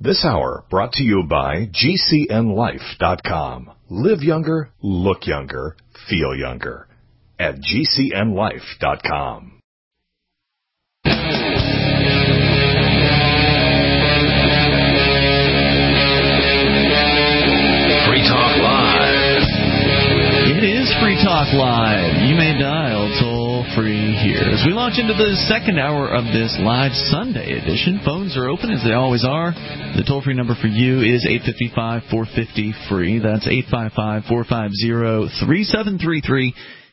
This hour brought to you by GCNLife.com. Live younger, look younger, feel younger. At GCNLife.com. Free Talk Live. It is Free Talk Live. You may dial toll-free here. As we launch into the second hour of this live Sunday edition, phones are open as they always are. The toll-free number for you is 855-450-FREE. That's 855-450-3733.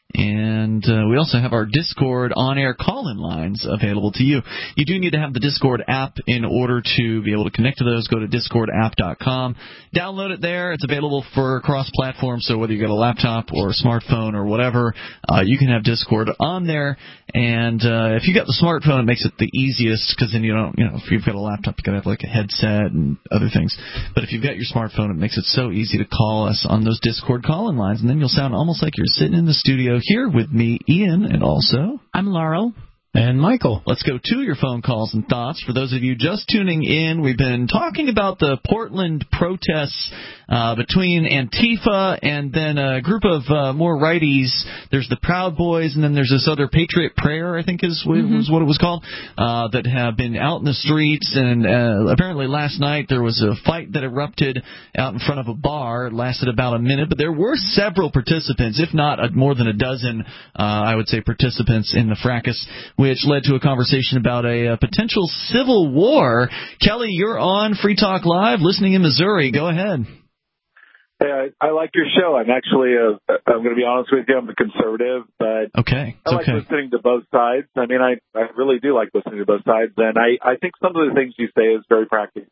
And we also have our Discord on-air call-in lines available to you. You do need to have the Discord app in order to be able to connect to those. Go to discordapp.com. Download it there. It's available for cross-platform, so whether you've got a laptop or a smartphone or whatever, you can have Discord on there. And if you've got the smartphone, it makes it the easiest because then you don't, if you've got a laptop, you've got to have like a headset and other things. But if you've got your smartphone, it makes it so easy to call us on those Discord call-in lines, and then you'll sound almost like you're sitting in the studio here with me, Ian, and also I'm Laurel. And Michael. Let's go to your phone calls and thoughts. For those of you just tuning in, we've been talking about the Portland protests between Antifa and then a group of more righties. There's the Proud Boys, and then there's this other Patriot Prayer, I think was what it was called, that have been out in the streets. And apparently last night there was a fight that erupted out in front of a bar. It lasted about a minute, but there were several participants, if not more than a dozen, I would say, participants in the fracas, which led to a conversation about a potential civil war. Kelly, you're on Free Talk Live, listening in Missouri. Go ahead. Hey, I like your show. I'm actually, I'm going to be honest with you, I'm a conservative, but okay. I like listening to both sides. I mean, I really do like listening to both sides, and I think some of the things you say is very practical.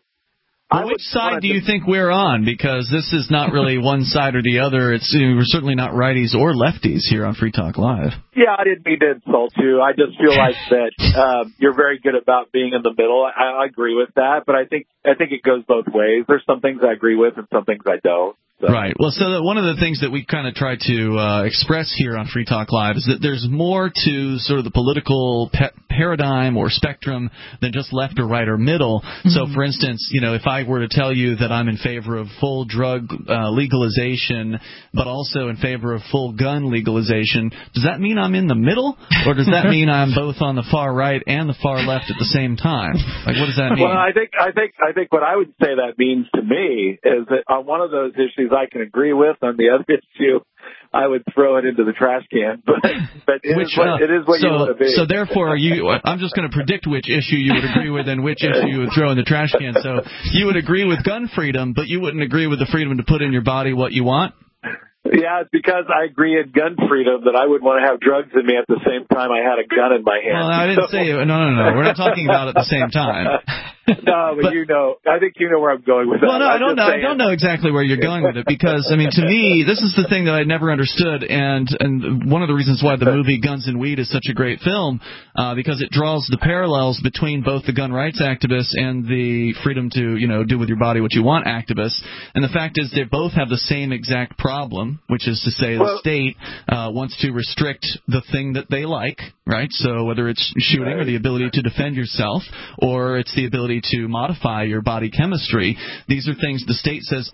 Well, which side do you think we're on? Because this is not really one side or the other. We're certainly not righties or lefties here on Free Talk Live. Yeah, I didn't mean to insult you. I just feel like that you're very good about being in the middle. I agree with that, but I think it goes both ways. There's some things I agree with and some things I don't. So. Right. Well, so one of the things that we kind of try to express here on Free Talk Live is that there's more to sort of the political paradigm or spectrum than just left or right or middle. Mm-hmm. So, for instance, if I were to tell you that I'm in favor of full drug legalization, but also in favor of full gun legalization, does that mean I'm in the middle, or does that mean I'm both on the far right and the far left at the same time? Like, what does that mean? Well, I think what I would say that means to me is that on one of those issues I can agree with. On the other issue, I would throw it into the trash can. But it is what you want to be. So therefore, I'm just going to predict which issue you would agree with and which issue you would throw in the trash can. So you would agree with gun freedom, but you wouldn't agree with the freedom to put in your body what you want? Yeah, it's because I agree in gun freedom that I would want to have drugs in me at the same time I had a gun in my hand. Well, I didn't say no. We're not talking about at the same time. No, but I think you know where I'm going with that. Well, no, I don't know. I don't know exactly where you're going with it because, I mean, to me, this is the thing that I never understood, and one of the reasons why the movie Guns and Weed is such a great film, because it draws the parallels between both the gun rights activists and the freedom to, do with your body what you want activists. And the fact is they both have the same exact problem, which is to say the state wants to restrict the thing that they like, right? So whether it's shooting or the ability to defend yourself, or it's the ability to modify your body chemistry, these are things the state says,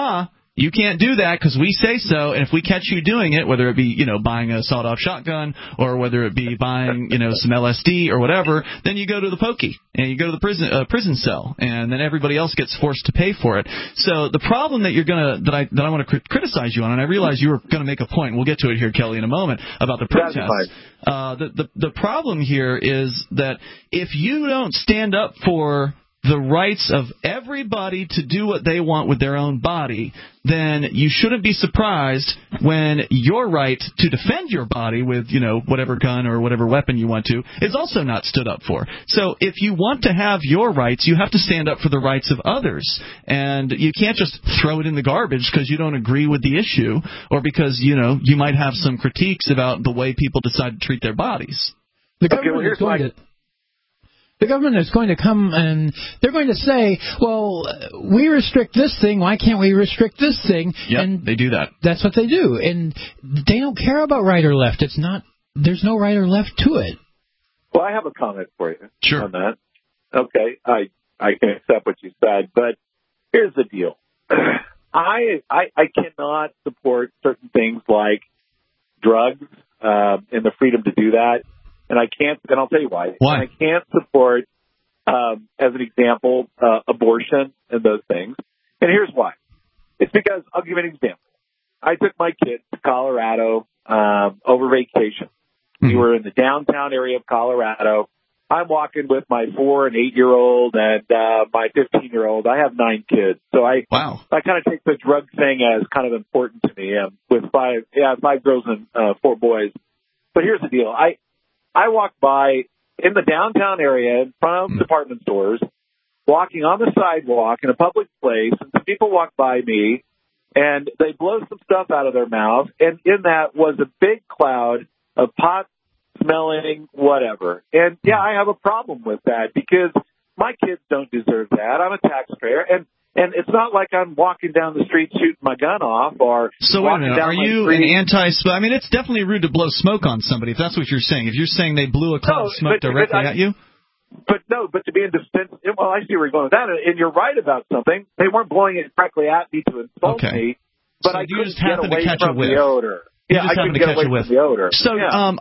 you can't do that because we say so, and if we catch you doing it, whether it be, buying a sawed-off shotgun or whether it be buying, some LSD or whatever, then you go to the pokey and you go to the prison cell, and then everybody else gets forced to pay for it. So the problem that I want to criticize you on, and I realize you were going to make a point, and we'll get to it here, Kelly, in a moment, about the protests. The problem here is that if you don't stand up for the rights of everybody to do what they want with their own body, then you shouldn't be surprised when your right to defend your body with, whatever gun or whatever weapon you want to is also not stood up for. So if you want to have your rights, you have to stand up for the rights of others. And you can't just throw it in the garbage because you don't agree with the issue or because, you might have some critiques about the way people decide to treat their bodies. The government is going to come and they're going to say, well, we restrict this thing. Why can't we restrict this thing? Yep, and they do that. That's what they do. And they don't care about right or left. There's no right or left to it. Well, I have a comment for you on that. Okay. I can accept what you said. But here's the deal. I cannot support certain things like drugs and the freedom to do that. And I can't, and I'll tell you why. Why? And I can't support, as an example, abortion and those things. And here's why. It's because, I'll give you an example. I took my kids to Colorado over vacation. We were in the downtown area of Colorado. I'm walking with my 4 and 8-year-old and my 15-year-old. I have 9 kids, so I kind of take the drug thing as kind of important to me. With 5 girls and 4 boys. But here's the deal: I walked by in the downtown area in front of department stores, walking on the sidewalk in a public place, and some people walk by me, and they blow some stuff out of their mouth, and in that was a big cloud of pot smelling whatever. And yeah, I have a problem with that because my kids don't deserve that. I'm a taxpayer, and it's not like I'm walking down the street shooting my gun off or. So wait a minute, are you an anti-smoke? I mean, it's definitely rude to blow smoke on somebody if that's what you're saying. If you're saying they blew a cloud of smoke directly at you. But to be in defense, well, I see where you're going with that, and you're right about something. They weren't blowing it directly at me to insult me, but so I you couldn't just happen get away to catch from a whiff. the odor. Yeah, I couldn't get away from the odor. So,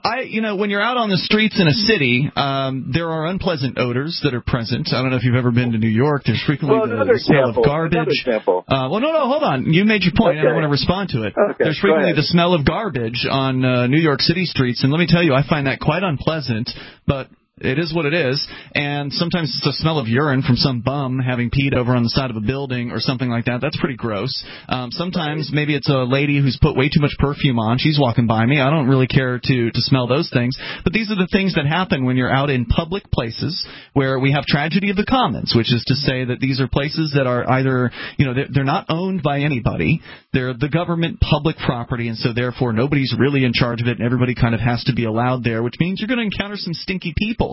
when you're out on the streets in a city, there are unpleasant odors that are present. I don't know if you've ever been to New York. There's frequently the smell of garbage. Well, no, hold on. You made your point, and I want to respond to it. Okay, there's frequently the smell of garbage on New York City streets, and let me tell you, I find that quite unpleasant, but it is what it is, and sometimes it's the smell of urine from some bum having peed over on the side of a building or something like that. That's pretty gross. Sometimes maybe it's a lady who's put way too much perfume on. She's walking by me. I don't really care to smell those things. But these are the things that happen when you're out in public places where we have tragedy of the commons, which is to say that these are places that are either, they're not owned by anybody. They're the government public property, and so therefore nobody's really in charge of it, and everybody kind of has to be allowed there, which means you're going to encounter some stinky people.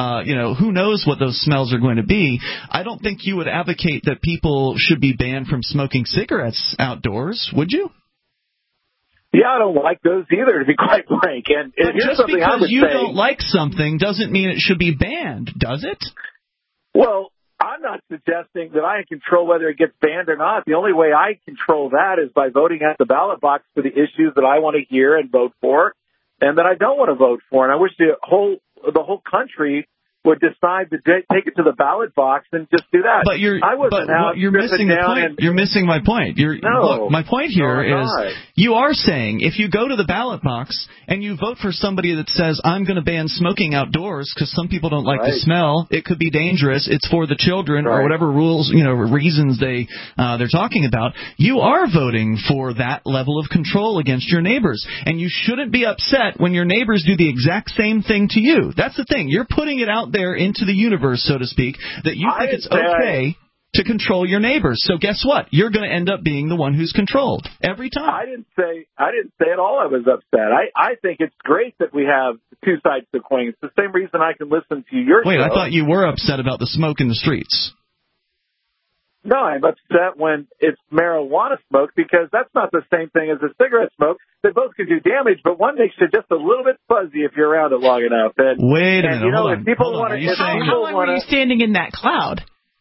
Who knows what those smells are going to be. I don't think you would advocate that people should be banned from smoking cigarettes outdoors, would you? Yeah, I don't like those either, to be quite frank. And here's just something because I would you say, don't like something doesn't mean it should be banned, does it? Well, I'm not suggesting that I can control whether it gets banned or not. The only way I control that is by voting at the ballot box for the issues that I want to hear and vote for, and that I don't want to vote for. And I wish the whole country would decide to take it to the ballot box and just do that. But you're missing the point. You're missing my point. Look, my point here is you are saying if you go to the ballot box and you vote for somebody that says I'm going to ban smoking outdoors because some people don't like the smell, it could be dangerous, it's for the children or whatever rules, reasons they're talking about, you are voting for that level of control against your neighbors. And you shouldn't be upset when your neighbors do the exact same thing to you. That's the thing. You're putting it out there into the universe, so to speak, that you think it's okay to control your neighbors. So guess what? You're going to end up being the one who's controlled every time. I didn't say at all I was upset. I think it's great that we have two sides to the coin. It's the same reason I can listen to your show. Wait, I thought you were upset about the smoke in the streets. No, I'm upset when it's marijuana smoke because that's not the same thing as a cigarette smoke. They both can do damage, but one makes you just a little bit fuzzy if you're around it long enough. Wait a minute, hold on. How long were you standing in that cloud?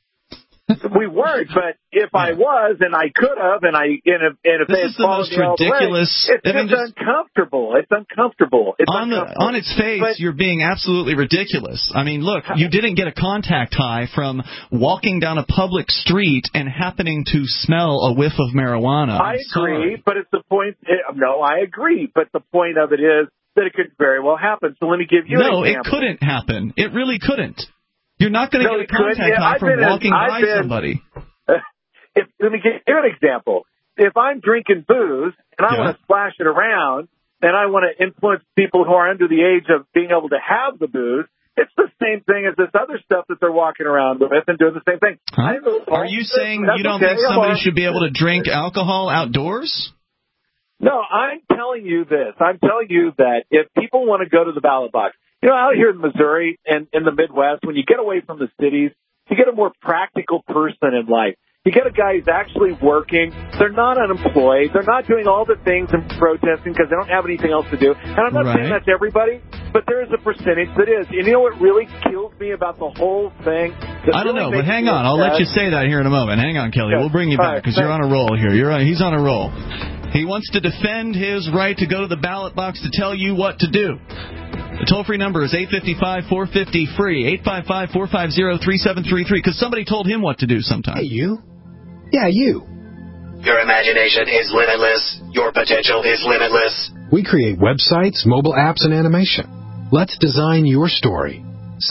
We weren't, but if I was, and I could have, and if they had followed me all the way, it's uncomfortable. It's uncomfortable. On its face, you're being absolutely ridiculous. I mean, look, you didn't get a contact high from walking down a public street and happening to smell a whiff of marijuana. I agree, but it's the point. No, I agree, but the point of it is that it could very well happen. So let me give you an example. No, it couldn't happen. It really couldn't. You're not going to get a contact high from walking by somebody. Let me give you an example. If I'm drinking booze and I want to splash it around and I want to influence people who are under the age of being able to have the booze, it's the same thing as this other stuff that they're walking around with and doing the same thing. Huh? Are you saying you don't think somebody should be able to drink alcohol outdoors? No, I'm telling you this. I'm telling you that if people want to go to the ballot box, out here in Missouri and in the Midwest, when you get away from the cities, you get a more practical person in life. You get a guy who's actually working. They're not unemployed. They're not doing all the things and protesting because they don't have anything else to do. And I'm not saying that's everybody, but there is a percentage that is. And you know what really kills me about the whole thing I don't know, but hang on. I'll let you say that here in a moment. Hang on, Kelly. We'll bring you back because you're on a roll here. He's on a roll. He wants to defend his right to go to the ballot box to tell you what to do. The toll-free number is 855-450-FREE, 855-450-3733, because somebody told him what to do sometime. Hey, you. Yeah, you. Your imagination is limitless. Your potential is limitless. We create websites, mobile apps, and animation. Let's design your story.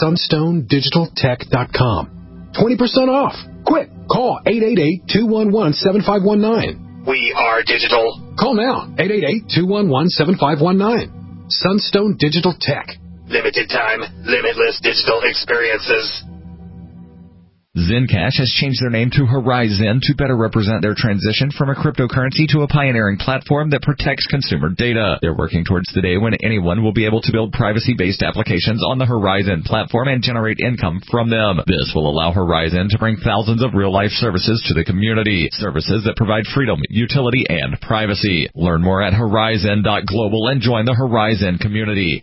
SunstoneDigitalTech.com. 20% off. Quick, call 888-211-7519. We are digital. Call now, 888-211-7519. Sunstone Digital Tech. Limited time, limitless digital experiences. Zencash has changed their name to Horizon to better represent their transition from a cryptocurrency to a pioneering platform that protects consumer data. They're working towards the day when anyone will be able to build privacy-based applications on the Horizon platform and generate income from them. This will allow Horizon to bring thousands of real-life services to the community, services that provide freedom, utility, and privacy. Learn more at horizon.global and join the Horizon community,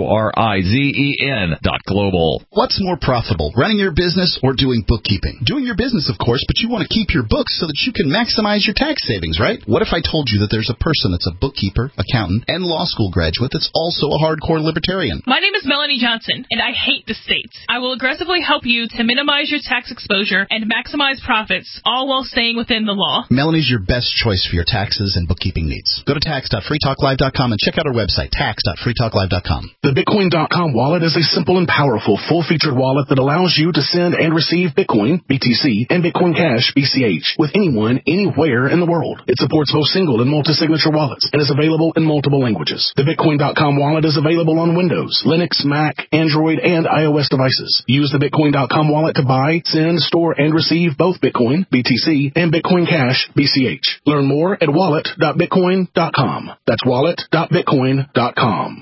HORIZEN.global. What's more profitable, running your business or doing bookkeeping? Doing your business, of course, but you want to keep your books so that you can maximize your tax savings, right? What if I told you that there's a person that's a bookkeeper, accountant, and law school graduate that's also a hardcore libertarian? My name is Melanie Johnson, and I hate the states. I will aggressively help you to minimize your tax exposure and maximize profits, all while staying within the law. Melanie's your best choice for your taxes and bookkeeping needs. Go to tax.freetalklive.com and check out our website, tax.freetalklive.com. The Bitcoin.com wallet is a simple and powerful, full-featured wallet that allows you to send and receive Bitcoin, BTC, and Bitcoin Cash, BCH, with anyone, anywhere in the world. It supports both single and multi-signature wallets and is available in multiple languages. The Bitcoin.com wallet is available on Windows, Linux, Mac, Android, and iOS devices. Use the Bitcoin.com wallet to buy, send, store, and receive both Bitcoin, BTC, and Bitcoin Cash, BCH. Learn more at wallet.bitcoin.com. That's wallet.bitcoin.com.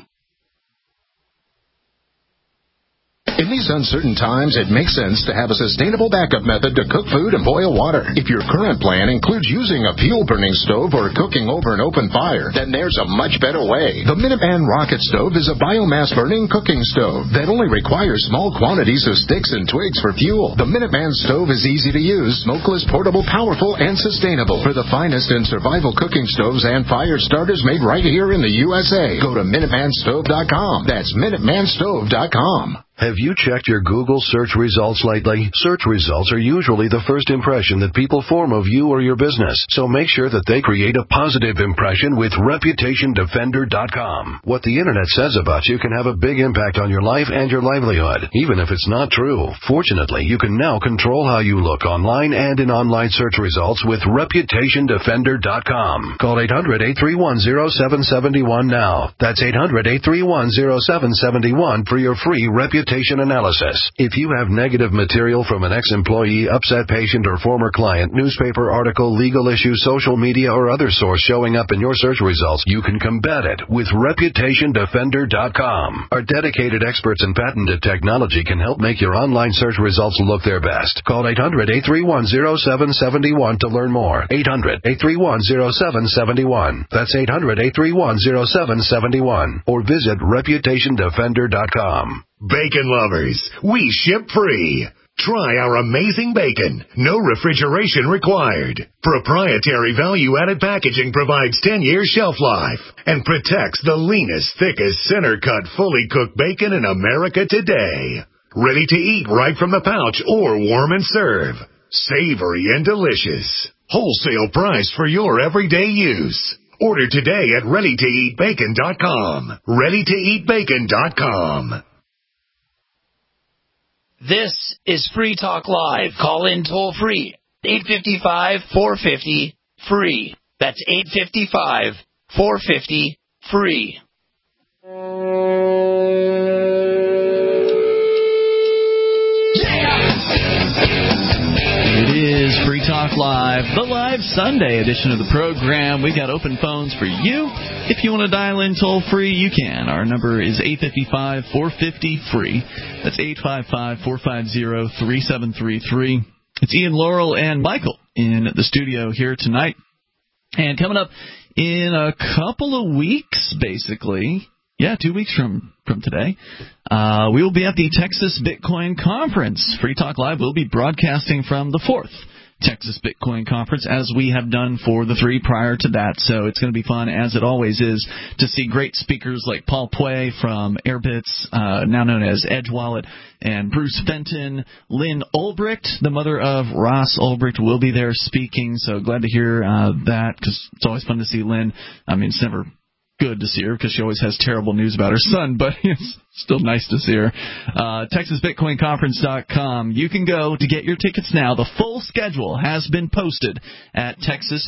In these uncertain times, it makes sense to have a sustainable backup method to cook food and boil water. If your current plan includes using a fuel-burning stove or cooking over an open fire, then there's a much better way. The Minuteman Rocket Stove is a biomass-burning cooking stove that only requires small quantities of sticks and twigs for fuel. The Minuteman Stove is easy to use, smokeless, portable, powerful, and sustainable. For the finest in survival cooking stoves and fire starters made right here in the USA, go to MinutemanStove.com. That's MinutemanStove.com. Have you checked your Google search results lately? Search results are usually the first impression that people form of you or your business, so make sure that they create a positive impression with ReputationDefender.com. What the Internet says about you can have a big impact on your life and your livelihood, even if it's not true. Fortunately, you can now control how you look online and in online search results with ReputationDefender.com. Call 800-831-0771 now. That's 800-831-0771 for your free reputation analysis. If you have negative material from an ex-employee, upset patient, or former client, newspaper article, legal issue, social media, or other source showing up in your search results, you can combat it with ReputationDefender.com. Our dedicated experts in patented technology can help make your online search results look their best. Call 800-831-0771 to learn more. 800-831-0771. That's 800-831-0771. Or visit ReputationDefender.com. Bacon lovers, we ship free. Try our amazing bacon. No refrigeration required. Proprietary value-added packaging provides 10-year shelf life and protects the leanest, thickest, center-cut, fully cooked bacon in America today. Ready to eat right from the pouch or warm and serve. Savory and delicious. Wholesale price for your everyday use. Order today at ReadyToEatBacon.com. ReadyToEatBacon.com. This is Free Talk Live. Call in toll free. 855-450-FREE. That's 855-450-FREE. It is Free Talk Live, the live Sunday edition of the program. We got open phones for you. If you want to dial in toll free, you can. Our number is 855-450-FREE. That's 855-450-3733. It's Ian, Laurel, and Michael in the studio here tonight. And coming up in a couple of weeks, basically, Yeah, 2 weeks from today. We will be at the Texas Bitcoin Conference. Free Talk Live will be broadcasting from the 4th Texas Bitcoin Conference, as we have done for the 3 prior to that. So it's going to be fun, as it always is, to see great speakers like Paul Pui from Airbits, now known as Edge Wallet, and Bruce Fenton. Lynn Ulbricht, the mother of Ross Ulbricht, will be there speaking. So glad to hear that, because it's always fun to see Lynn. I mean, it's never good to see her because she always has terrible news about her son, but it's still nice to see her. TexasBitcoinConference.com. You can go to get your tickets now. The full schedule has been posted at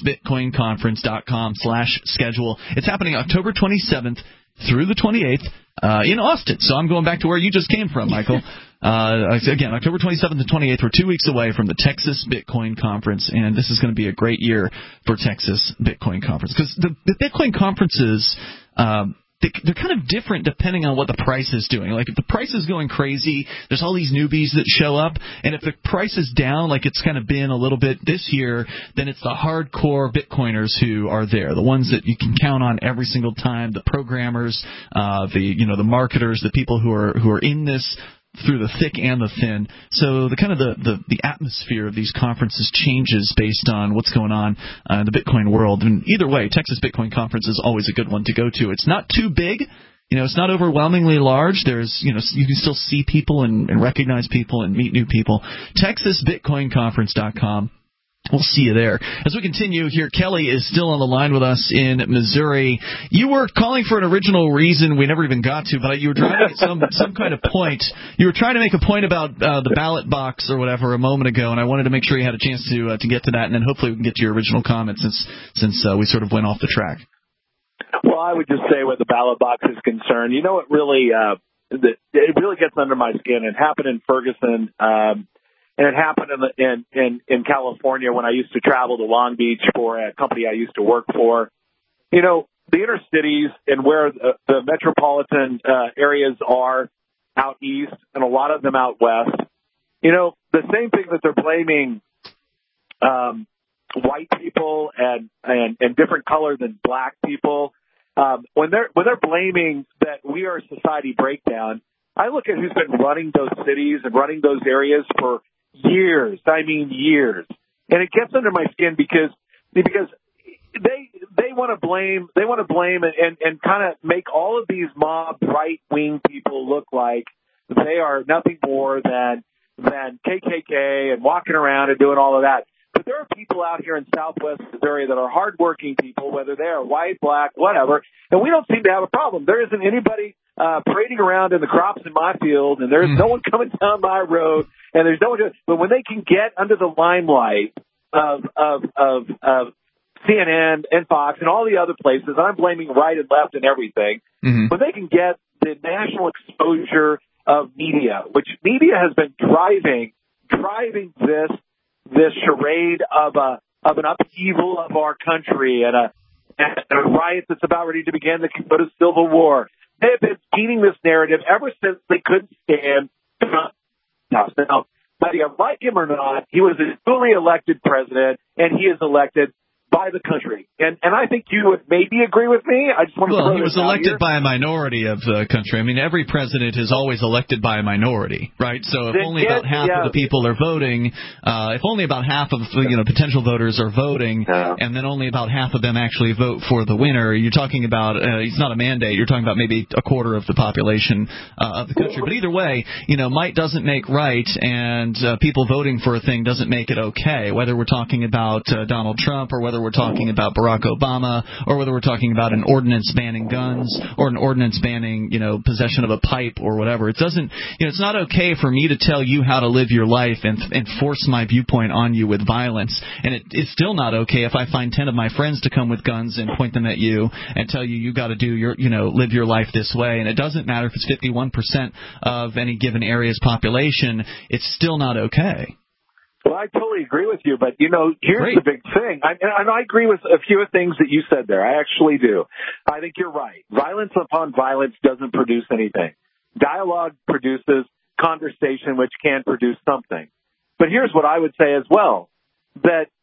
TexasBitcoinConference.com/schedule. It's happening October 27th through the 28th in Austin. So I'm going back to where you just came from, Michael. Again, October 27th and 28th, we're 2 weeks away from the Texas Bitcoin Conference, and this is going to be a great year for Texas Bitcoin Conference. Because the Bitcoin conferences, they're kind of different depending on what the price is doing. Like, if the price is going crazy, there's all these newbies that show up, and if the price is down, like it's kind of been a little bit this year, then it's the hardcore Bitcoiners who are there, the ones that you can count on every single time, the programmers, the marketers, the people who are in this through the thick and the thin. So the atmosphere of these conferences changes based on what's going on in the Bitcoin world. And either way, Texas Bitcoin Conference is always a good one to go to. It's not too big. It's not overwhelmingly large. There's, you can still see people and recognize people and meet new people. TexasBitcoinConference.com. We'll see you there. As we continue here, Kelly is still on the line with us in Missouri. You were calling for an original reason we never even got to, but you were driving at some kind of point. You were trying to make a point about the ballot box or whatever a moment ago, and I wanted to make sure you had a chance to get to that, and then hopefully we can get to your original comment since we sort of went off the track. Well, I would just say where the ballot box is concerned, it really gets under my skin. It happened in Ferguson. And it happened in California when I used to travel to Long Beach for a company I used to work for. The inner cities and where the metropolitan areas are out east and a lot of them out west, the same thing that they're blaming white people and different color than black people, when they're blaming that we are a society breakdown, I look at who's been running those cities and running those areas for years. I mean, years. And it gets under my skin because they want to blame and kind of make all of these mob right-wing people look like they are nothing more than KKK and walking around and doing all of that. But there are people out here in Southwest Missouri that are hardworking people, whether they are white, black, whatever, and we don't seem to have a problem. There isn't anybody parading around in the crops in my field, and there's no one coming down my road, and there's no one. But when they can get under the limelight of CNN and Fox and all the other places, and I'm blaming right and left and everything, when they can get the national exposure of media, which media has been driving this charade of an upheaval of our country and a riot that's about ready to begin that could go to civil war. They have been feeding this narrative ever since they couldn't stand Trump. Now, whether you like him or not, he was a duly elected president, and he is elected by the country. And I think you would maybe agree with me. I just want to he was elected by a minority of the country. I mean, every president is always elected by a minority, right? So if only about half of the people are voting, if only about half of potential voters are voting, and then only about half of them actually vote for the winner, you're talking about it's not a mandate. You're talking about maybe a quarter of the population of the country. But either way, might doesn't make right, and people voting for a thing doesn't make it okay. Whether we're talking about Donald Trump or whether we're talking about Barack Obama, or whether we're talking about an ordinance banning guns or an ordinance banning, possession of a pipe or whatever. It doesn't, it's not okay for me to tell you how to live your life and force my viewpoint on you with violence. And it's still not okay if I find 10 of my friends to come with guns and point them at you and tell you got to do your, live your life this way. And it doesn't matter if it's 51% of any given area's population. It's still not okay. Well, I totally agree with you, but, here's the big thing. I agree with a few things that you said there. I actually do. I think you're right. Violence upon violence doesn't produce anything. Dialogue produces conversation, which can produce something. But here's what I would say as well, that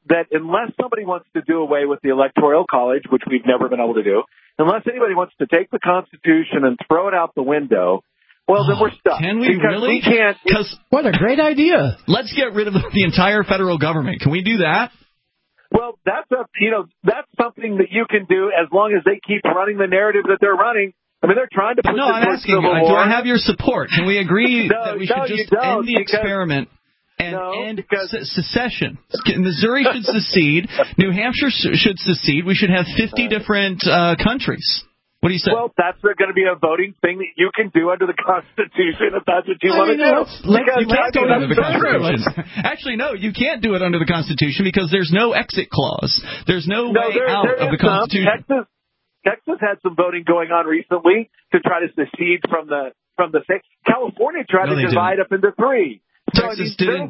that unless somebody wants to do away with the Electoral College, which we've never been able to do, unless anybody wants to take the Constitution and throw it out the window, well, then we're stuck. Can we really? We can't. What a great idea. Let's get rid of the entire federal government. Can we do that? Well, that's something that you can do as long as they keep running the narrative that they're running. I mean, they're trying to push I'm asking you, do I have your support? Can we agree that we should just end the experiment and end secession? Missouri should secede. New Hampshire should secede. We should have 50 different countries. What do you say? Well, that's going to be a voting thing that you can do under the Constitution if that's what you want to do. You can't do it under the Constitution. Actually, no, you can't do it under the Constitution because there's no exit clause. There's no way out of the Constitution. Texas had some voting going on recently to try to secede from the state. California tried to divide up into three. Texas didn't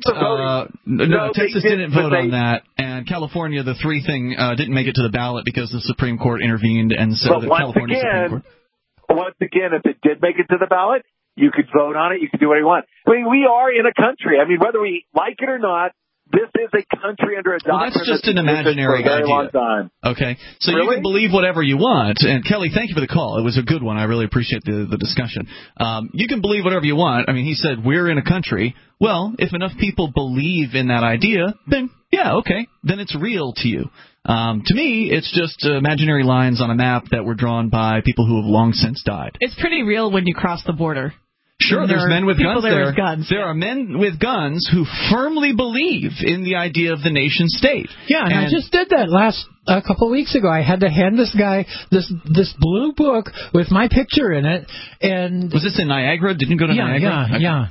vote on that, and California, the three thing, didn't make it to the ballot because the Supreme Court intervened and said that California Supreme Court. Once again, if it did make it to the ballot, you could vote on it. You could do what you want. I mean, we are in a country. I mean, whether we like it or not, this is a country under a doctrine. Well, that's just an imaginary idea. Long time. Okay, so you can believe whatever you want. And Kelly, thank you for the call. It was a good one. I really appreciate the discussion. You can believe whatever you want. I mean, he said we're in a country. Well, if enough people believe in that idea, then yeah, okay, then it's real to you. To me, it's just imaginary lines on a map that were drawn by people who have long since died. It's pretty real when you cross the border. Sure, there's men with guns there. There are men with guns who firmly believe in the idea of the nation state. Yeah, and I just did that a couple of weeks ago. I had to hand this guy this blue book with my picture in it. And was this in Niagara? Didn't you go to Niagara? Yeah.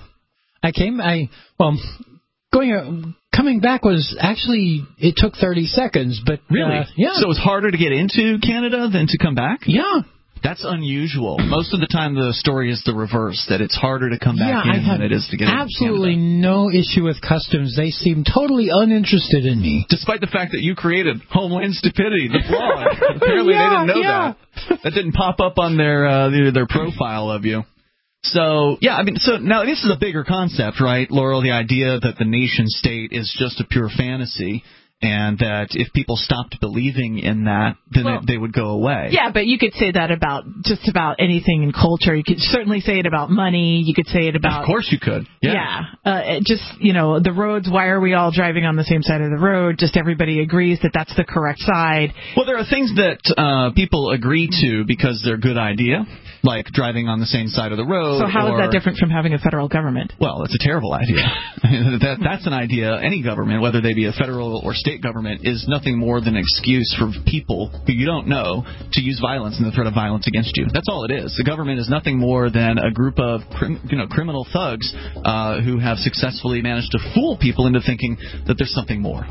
Coming back was actually, it took 30 seconds, but really, yeah. So it was harder to get into Canada than to come back. Yeah. That's unusual. Most of the time, the story is the reverse, that it's harder to come back in than it is to get into Canada. Absolutely no issue with customs. They seem totally uninterested in me. Despite the fact that you created Homeland Stupidity, the blog. Apparently they didn't know that. That didn't pop up on their profile of you. So, yeah, I mean, so now this is a bigger concept, right, Laurel? The idea that the nation state is just a pure fantasy. And that if people stopped believing in that, then they would go away. Yeah, but you could say that about just about anything in culture. You could certainly say it about money. You could say it about... Of course you could. Yeah. Just, the roads, why are we all driving on the same side of the road? Just everybody agrees that that's the correct side. Well, there are things that people agree to because they're a good idea, like driving on the same side of the road. So how is that different from having a federal government? Well, it's a terrible idea. That's an idea. Any government, whether they be a federal or state government, is nothing more than an excuse for people who you don't know to use violence and the threat of violence against you. That's all it is. The government is nothing more than a group of criminal thugs who have successfully managed to fool people into thinking that there's something more,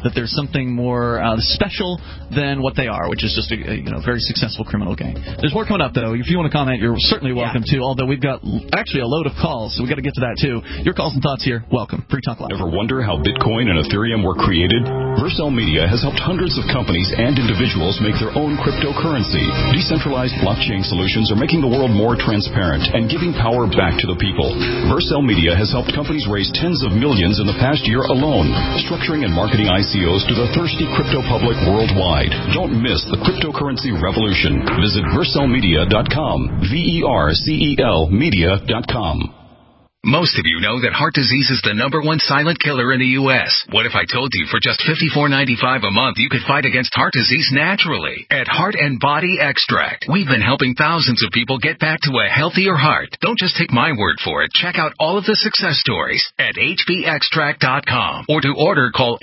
special than what they are, which is just a very successful criminal gang. There's more coming up, though. If you want to comment, you're certainly welcome to, although we've got actually a load of calls, so we've got to get to that, too. Your calls and thoughts here. Welcome. Free Talk Live. Ever wonder how Bitcoin and Ethereum were created? Vercel Media has helped hundreds of companies and individuals make their own cryptocurrency. Decentralized blockchain solutions are making the world more transparent and giving power back to the people. Vercel Media has helped companies raise tens of millions in the past year alone, structuring and marketing ICOs to the thirsty crypto public worldwide. Don't miss the cryptocurrency revolution. Visit vercelmedia.com, VERCEL media.com. Most of you know that heart disease is the #1 silent killer in the U.S. What if I told you for just $54.95 a month you could fight against heart disease naturally? At Heart and Body Extract, we've been helping thousands of people get back to a healthier heart. Don't just take my word for it. Check out all of the success stories at hbextract.com. Or to order, call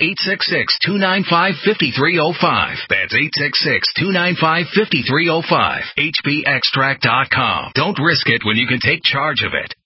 866-295-5305. That's 866-295-5305. hbextract.com. Don't risk it when you can take charge of it.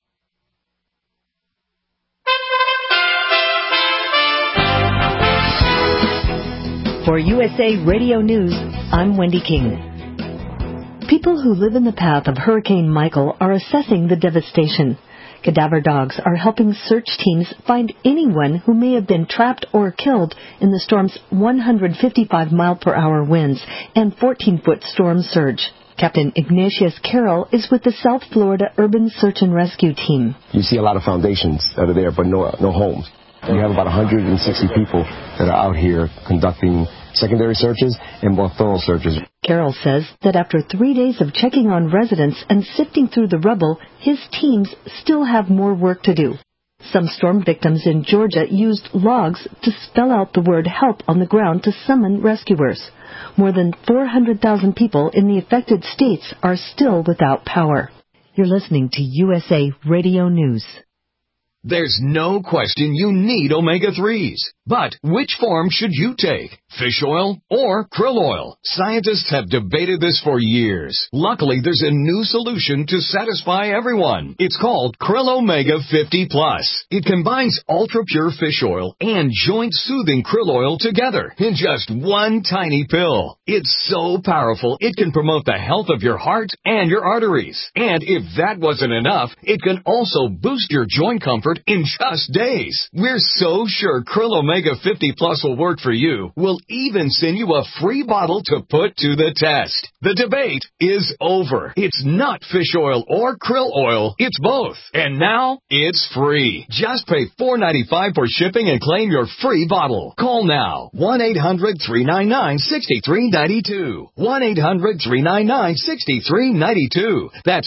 For USA Radio News, I'm Wendy King. People who live in the path of Hurricane Michael are assessing the devastation. Cadaver dogs are helping search teams find anyone who may have been trapped or killed in the storm's 155-mile-per-hour winds and 14-foot storm surge. Captain Ignatius Carroll is with the South Florida Urban Search and Rescue Team. You see a lot of foundations that are there, but no homes. You have about 160 people that are out here conducting secondary searches and more thorough searches. Carroll says that after 3 days of checking on residents and sifting through the rubble, his teams still have more work to do. Some storm victims in Georgia used logs to spell out the word help on the ground to summon rescuers. More than 400,000 people in the affected states are still without power. You're listening to USA Radio News. There's no question you need omega-3s. But which form should you take? Fish oil or krill oil? Scientists have debated this for years. Luckily, there's a new solution to satisfy everyone. It's called Krill Omega 50 Plus. It combines ultra-pure fish oil and joint-soothing krill oil together in just one tiny pill. It's so powerful, it can promote the health of your heart and your arteries. And if that wasn't enough, it can also boost your joint comfort in just days. We're so sure Krill Omega 50 Plus will work for you. We'll even send you a free bottle to put to the test. The debate is over. It's not fish oil or krill oil. It's both. And now it's free. Just pay $4.95 for shipping and claim your free bottle. Call now. 1-800-399-6392. 1-800-399-6392. That's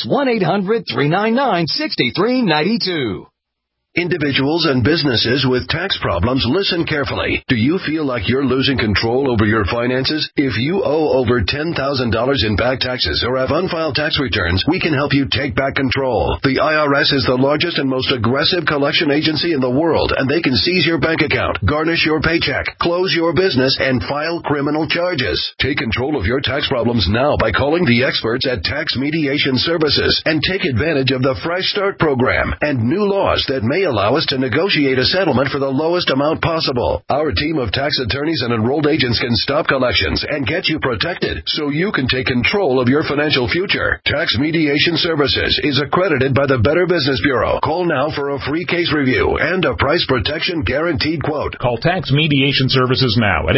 1-800-399-6392. Individuals and businesses with tax problems, listen carefully. Do you feel like you're losing control over your finances? If you owe over $10,000 in back taxes or have unfiled tax returns, we can help you take back control. The IRS is the largest and most aggressive collection agency in the world, and they can seize your bank account, garnish your paycheck, close your business, and file criminal charges. Take control of your tax problems now by calling the experts at Tax Mediation Services and take advantage of the Fresh Start program and new laws that may allow us to negotiate a settlement for the lowest amount possible. Our team of tax attorneys and enrolled agents can stop collections and get you protected so you can take control of your financial future. Tax Mediation Services is accredited by the Better Business Bureau. Call now for a free case review and a price protection guaranteed quote. Call Tax Mediation Services now at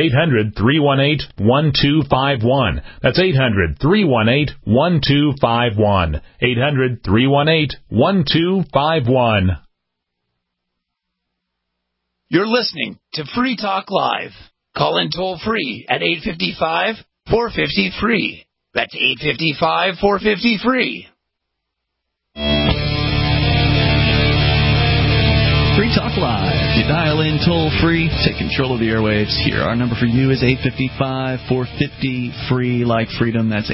800-318-1251. That's 800-318-1251. 800-318-1251. You're listening to Free Talk Live. Call in toll free at 855-450-FREE. That's 855-450-FREE. Free Talk Live. You dial in toll free, take control of the airwaves. Here, our number for you is 855-450-FREE, like freedom. That's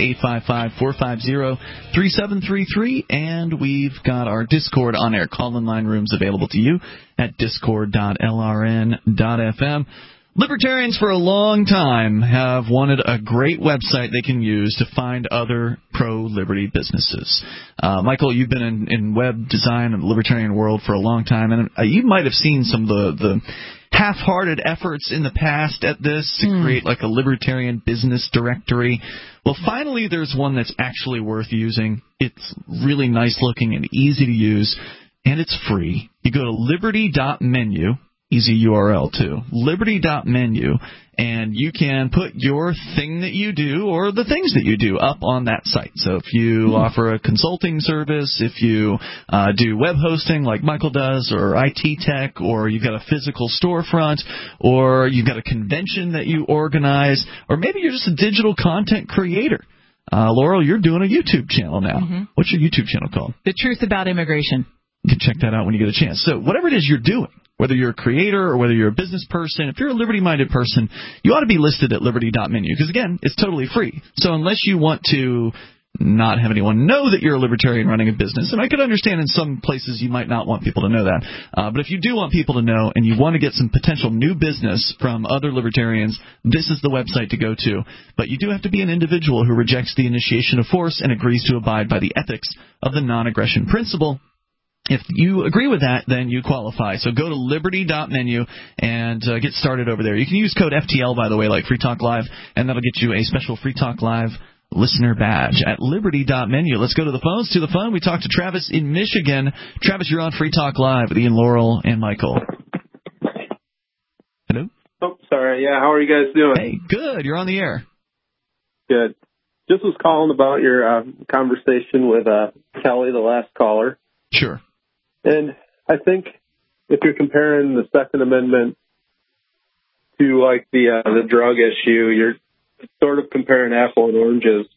855-450-3733. And we've got our Discord on-air call-in line rooms available to you at discord.lrn.fm. Libertarians for a long time have wanted a great website they can use to find other pro-liberty businesses. Michael, you've been in web design and the libertarian world for a long time, and you might have seen some of the half-hearted efforts in the past at this to create like a libertarian business directory. Well, finally, there's one that's actually worth using. It's really nice looking and easy to use, and it's free. You go to liberty.menu. Easy URL, too. Liberty.menu, and you can put your thing that you do or the things that you do up on that site. So if you offer a consulting service, if you do web hosting like Michael does, or IT tech, or you've got a physical storefront, or you've got a convention that you organize, or maybe you're just a digital content creator. Laurel, you're doing a YouTube channel now. Mm-hmm. What's your YouTube channel called? The Truth About Immigration. You can check that out when you get a chance. So whatever it is you're doing, whether you're a creator or whether you're a business person, if you're a liberty-minded person, you ought to be listed at liberty.menu because, again, it's totally free. So unless you want to not have anyone know that you're a libertarian running a business, and I could understand in some places you might not want people to know that, but if you do want people to know and you want to get some potential new business from other libertarians, this is the website to go to. But you do have to be an individual who rejects the initiation of force and agrees to abide by the ethics of the non-aggression principle. If you agree with that, then you qualify. So go to liberty.menu and get started over there. You can use code FTL, by the way, like Free Talk Live, and that'll get you a special Free Talk Live listener badge at liberty.menu. Let's go to the phones. To the phone, we talked to Travis in Michigan. Travis, you're on Free Talk Live with Ian, Laurel, and Michael. Hello? Oh, sorry. Yeah, how are you guys doing? Hey, good. You're on the air. Good. Just was calling about your conversation with Kelly, the last caller. Sure. And I think if you're comparing the Second Amendment to like the drug issue, you're sort of comparing apple and oranges.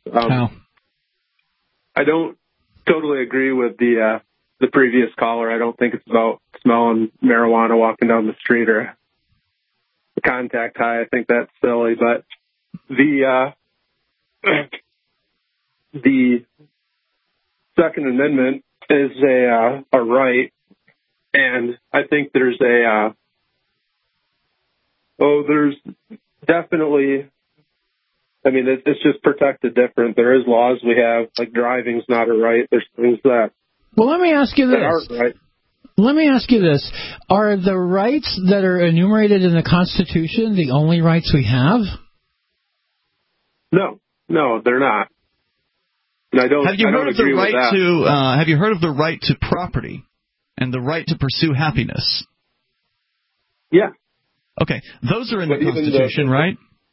I don't totally agree with the previous caller. I don't think it's about smelling marijuana walking down the street or a contact high. I think that's silly. But the Second Amendment is a right, and I think there's there's definitely. I mean, it's just protected different. There is laws we have, like driving's not a right. There's things that. Well, let me ask you this. Aren't right. Let me ask you this. Are the rights that are enumerated in the Constitution the only rights we have? No, they're not. And I don't. Have you heard of the right to? Have you heard of the right to property and the right to pursue happiness? Yeah. Okay, those are in the Constitution, right?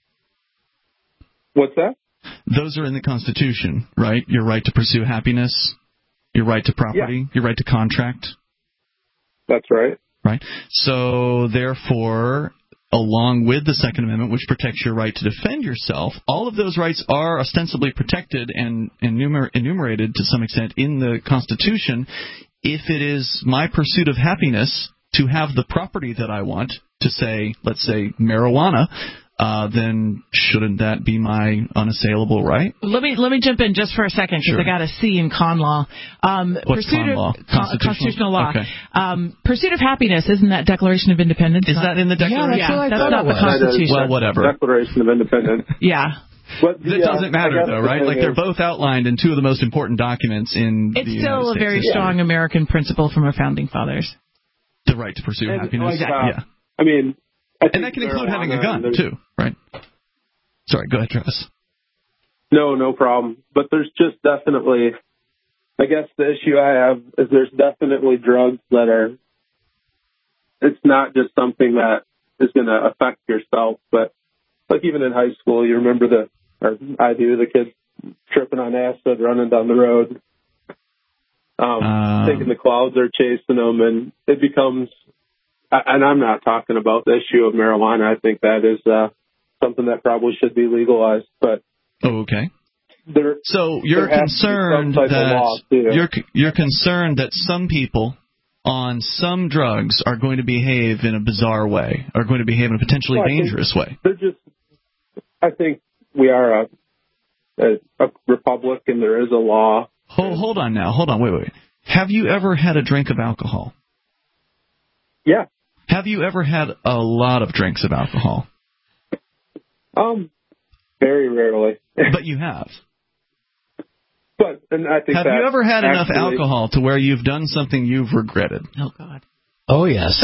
What's that? Those are in the Constitution, right? Your right to pursue happiness, your right to property, your right to contract. That's right. Right. So, therefore, along with the Second Amendment, which protects your right to defend yourself, all of those rights are ostensibly protected and enumerated to some extent in the Constitution. If it is my pursuit of happiness to have the property that I want, to say, let's say, marijuana, then shouldn't that be my unassailable right? Let me jump in just for a second because I got a C in con law. What's con law? Constitutional law. Okay. Pursuit of happiness, isn't that Declaration of Independence? Is that in the Declaration? Yeah, that's not the Constitution. Well, whatever. Declaration of Independence. Yeah. But it doesn't matter, though, right? Like, they're both outlined in two of the most important documents in the United States. It's still a very strong American principle from our founding fathers. The right to pursue happiness. Yeah. I mean... And that can include having a gun, too, right? Sorry, go ahead, Travis. No problem. But there's just definitely, I guess the issue I have is there's definitely drugs that are, it's not just something that is going to affect yourself, but like even in high school, you remember the kids tripping on acid, running down the road, thinking the clouds are chasing them, and it becomes... And I'm not talking about the issue of marijuana. I think that is something that probably should be legalized. But okay. So you're concerned that you're concerned that some people on some drugs are going to behave in a bizarre way, are going to behave in a potentially dangerous way. I think we are a republic, and there is a law. Hold on now. Hold on. Wait. Have you ever had a drink of alcohol? Yeah. Have you ever had a lot of drinks of alcohol? Very rarely. But you have. And I think have you ever had enough alcohol to where you've done something you've regretted? Oh, God. Oh, yes.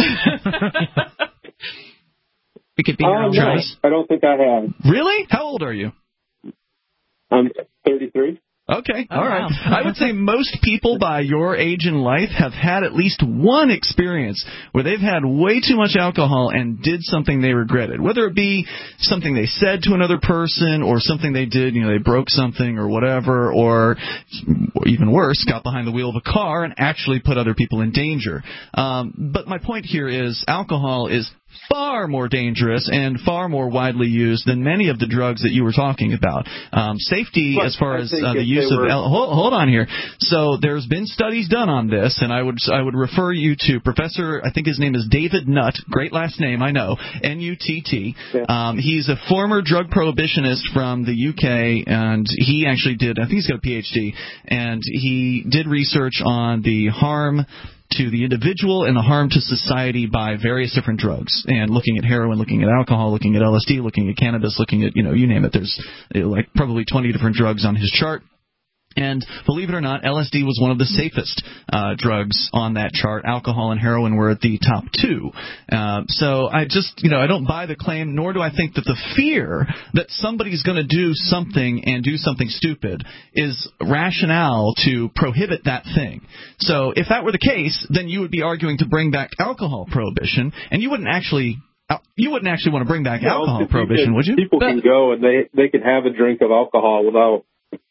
We could be your own choice. I don't think I have. Really? How old are you? I'm 33. Okay, all right. Wow. I would say most people by your age in life have had at least one experience where they've had way too much alcohol and did something they regretted, whether it be something they said to another person or something they did, they broke something or whatever, or even worse, got behind the wheel of a car and actually put other people in danger. But my point here is alcohol is far more dangerous and far more widely used than many of the drugs that you were talking about. Safety, as far as the use of hold on here. So there's been studies done on this, and I would refer you to Professor, I think his name is David Nutt, great last name, I know, N-U-T-T. Yeah. He's a former drug prohibitionist from the UK, and he actually did, I think he's got a PhD, and he did research on the harm to the individual and the harm to society by various different drugs, and looking at heroin, looking at alcohol, looking at LSD, looking at cannabis, looking at, you name it. There's like probably 20 different drugs on his chart. And believe it or not, LSD was one of the safest drugs on that chart. Alcohol and heroin were at the top two. So I just, I don't buy the claim, nor do I think that the fear that somebody's going to do something and do something stupid is rationale to prohibit that thing. So if that were the case, then you would be arguing to bring back alcohol prohibition, and you wouldn't actually want to bring back alcohol prohibition, would you? People can go and they can have a drink of alcohol without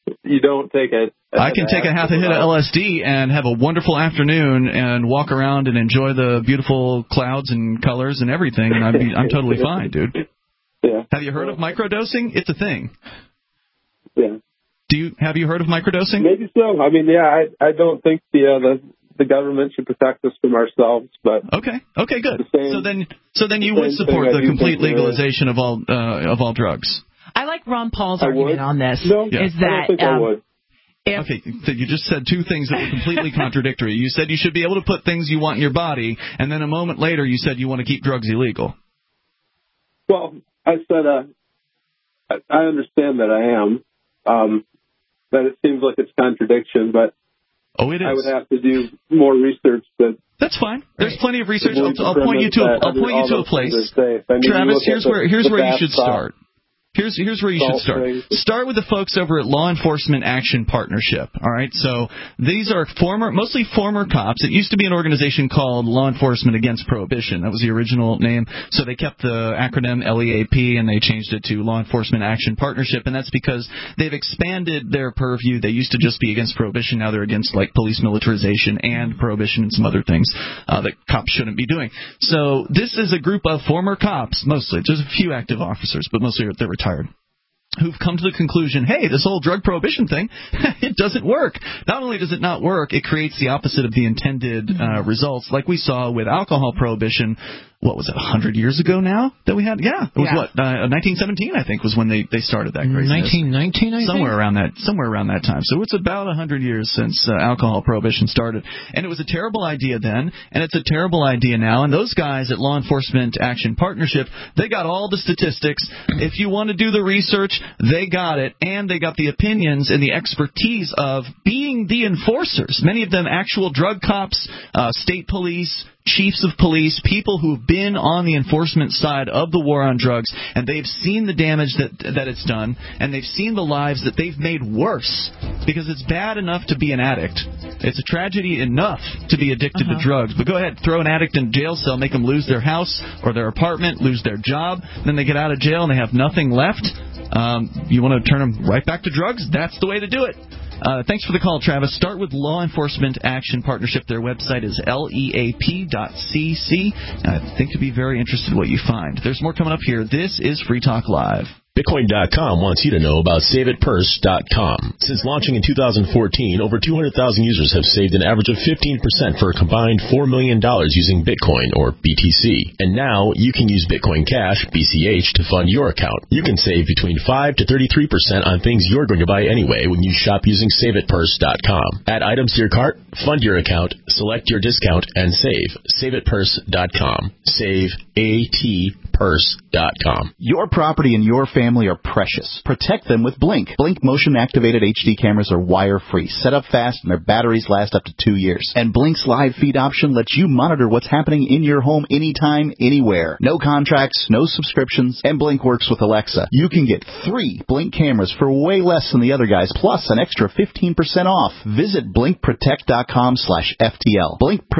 you don't take it. I can take a half a hit of LSD and have a wonderful afternoon and walk around and enjoy the beautiful clouds and colors and everything, and I'm totally fine, dude. Yeah. Have you heard of microdosing? It's a thing. Yeah. Have you heard of microdosing? Maybe so. I mean, yeah, I don't think the government should protect us from ourselves, but okay, good. So then you would support the complete legalization of all drugs. I like Ron Paul's argument on this. No, is I that don't think I would. Okay, so you just said two things that were completely contradictory. You said you should be able to put things you want in your body, and then a moment later you said you want to keep drugs illegal. Well, I said I understand that I am. That it seems like it's contradiction, but it is. I would have to do more research. That's fine. There's plenty of research. I'll point you to a place. Travis, here's where you should start. Here's where you should start. Start with the folks over at Law Enforcement Action Partnership. All right, so these are mostly former cops. It used to be an organization called Law Enforcement Against Prohibition. That was the original name. So they kept the acronym LEAP and they changed it to Law Enforcement Action Partnership, and that's because they've expanded their purview. They used to just be against prohibition. Now they're against like police militarization and prohibition and some other things that cops shouldn't be doing. So this is a group of former cops, mostly. There's a few active officers, but mostly they're retired, who've come to the conclusion, hey, this whole drug prohibition thing, it doesn't work. Not only does it not work, it creates the opposite of the intended results, like we saw with alcohol prohibition. What was it, 100 years ago now that we had? Yeah, it was 1917, I think, was when they started that craziness. 1919, I think? Somewhere around that time. So it's about 100 years since alcohol prohibition started. And it was a terrible idea then, and it's a terrible idea now. And those guys at Law Enforcement Action Partnership, they got all the statistics. If you want to do the research, they got it, and they got the opinions and the expertise of being the enforcers. Many of them actual drug cops, state police, chiefs of police, people who've been on the enforcement side of the war on drugs, and they've seen the damage that it's done, and they've seen the lives that they've made worse, because it's bad enough to be an addict. It's a tragedy enough to be addicted to drugs, but go ahead, throw an addict in a jail cell, make them lose their house or their apartment, lose their job, then they get out of jail and they have nothing left. You want to turn them right back to drugs? That's the way to do it. Thanks for the call, Travis. Start with Law Enforcement Action Partnership. Their website is leap.cc. I think you'll be very interested in what you find. There's more coming up here. This is Free Talk Live. Bitcoin.com wants you to know about SaveItPurse.com. Since launching in 2014, over 200,000 users have saved an average of 15% for a combined $4 million using Bitcoin, or BTC. And now you can use Bitcoin Cash, BCH, to fund your account. You can save between 5 to 33% on things you're going to buy anyway when you shop using SaveItPurse.com. Add items to your cart, fund your account, select your discount, and save. SaveItPurse.com. Save ATPurse.com. Your property and your family are precious. Protect them with Blink. Blink motion-activated HD cameras are wire-free, set up fast, and their batteries last up to 2 years. And Blink's live feed option lets you monitor what's happening in your home anytime, anywhere. No contracts, no subscriptions, and Blink works with Alexa. You can get 3 Blink cameras for way less than the other guys, plus an extra 15% off. Visit BlinkProtect.com/FTL.